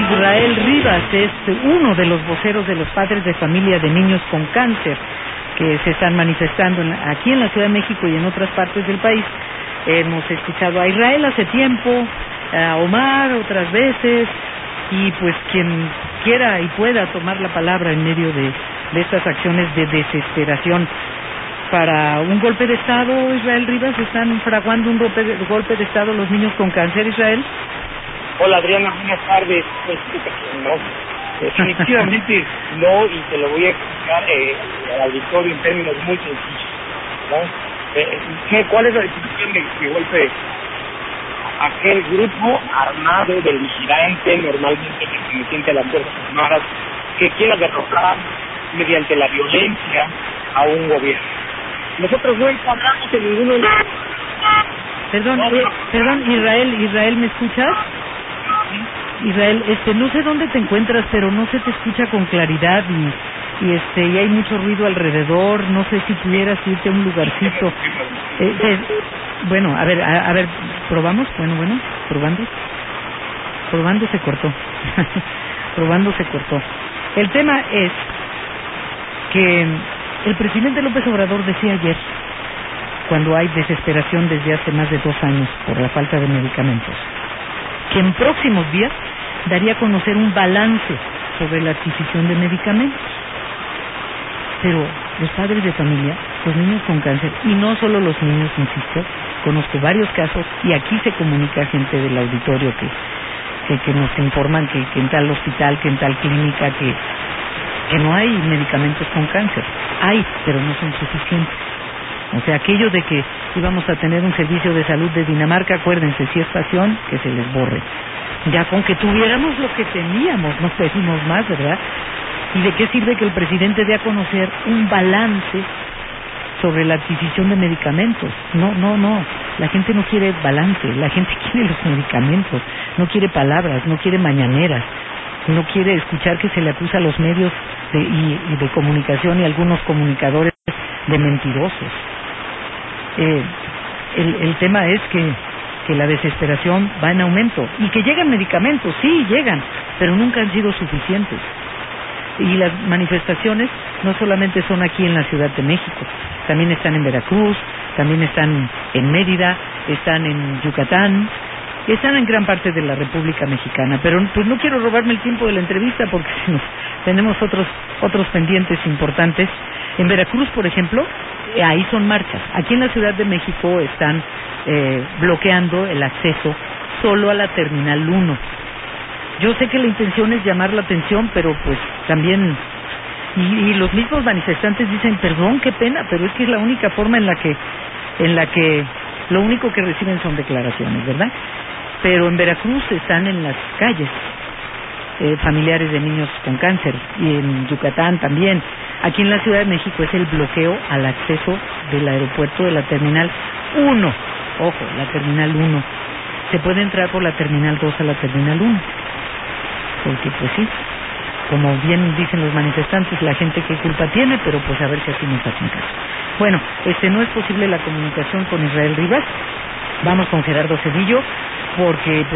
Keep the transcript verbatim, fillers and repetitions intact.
Israel Rivas es uno de los voceros de los padres de familia de niños con cáncer que se están manifestando en, aquí en la Ciudad de México y en otras partes del país. Hemos escuchado a Israel hace tiempo, a Omar otras veces, y pues quien quiera y pueda tomar la palabra en medio de, de estas acciones de desesperación para un golpe de Estado. Israel Rivas, ¿están fraguando un golpe de, golpe de Estado los niños con cáncer, Israel? Hola Adriana, buenas tardes. Pues, no, definitivamente no, y te lo voy a explicar eh, al auditorio en términos muy sencillos, ¿no? Eh, ¿Cuál es la definición de, de golpe de Estado? Aquel grupo armado, beligerante, normalmente perteneciente a las Fuerzas Armadas, que quiera derrotar mediante la violencia a un gobierno. Nosotros no encuadramos en ninguno de los... Perdón, no, eh, perdón, Israel, Israel, ¿me escuchas? Israel, este, no sé dónde te encuentras, pero no se te escucha con claridad y, y este, y hay mucho ruido alrededor. No sé si pudieras irte a un lugarcito. Eh, eh, bueno, a ver, a, a ver, probamos. Bueno, bueno, probando, probando se cortó, probando se cortó. El tema es que el presidente López Obrador decía ayer, cuando hay desesperación desde hace más de dos años por la falta de medicamentos, que en próximos días daría a conocer un balance sobre la adquisición de medicamentos. Pero los padres de familia, los niños con cáncer, y no solo los niños, insisto, conozco varios casos, y aquí se comunica gente del auditorio que que, que nos informan que, que en tal hospital, que en tal clínica, que, que no hay medicamentos con cáncer. Hay, pero no son suficientes. O sea, aquello de que íbamos a tener un servicio de salud de Dinamarca, acuérdense, si es pasión, que se les borre. Ya con que tuviéramos lo que teníamos, no pedimos más, ¿verdad? ¿Y de qué sirve que el presidente dé a conocer un balance sobre la adquisición de medicamentos? No, no, no. La gente no quiere balance, la gente quiere los medicamentos, no quiere palabras, no quiere mañaneras, no quiere escuchar que se le acusa a los medios de, y, y de comunicación y algunos comunicadores de mentirosos. Eh, el, el tema es que, que la desesperación va en aumento y que llegan medicamentos, sí, llegan, pero nunca han sido suficientes. Y las manifestaciones no solamente son aquí en la Ciudad de México, también están en Veracruz, también están en Mérida, están en Yucatán, están en gran parte de la República Mexicana. Pero pues no quiero robarme el tiempo de la entrevista porque tenemos otros otros pendientes importantes. En Veracruz, por ejemplo, ahí son marchas. Aquí en la Ciudad de México están eh, bloqueando el acceso solo a la Terminal uno. Yo sé que la intención es llamar la atención, pero pues también... Y, y los mismos manifestantes dicen, perdón, qué pena, pero es que es la única forma en la que... en la que lo único que reciben son declaraciones, ¿verdad? Pero en Veracruz están en las calles eh, familiares de niños con cáncer, y en Yucatán también. Aquí en la Ciudad de México es el bloqueo al acceso del aeropuerto de la Terminal uno. Ojo, la Terminal uno. Se puede entrar por la Terminal dos a la Terminal uno. Porque pues sí, como bien dicen los manifestantes, la gente qué culpa tiene, pero pues a ver si así nos hacen caso. Bueno, este no es posible la comunicación con Israel Rivas. Vamos con Gerardo Cedillo, porque...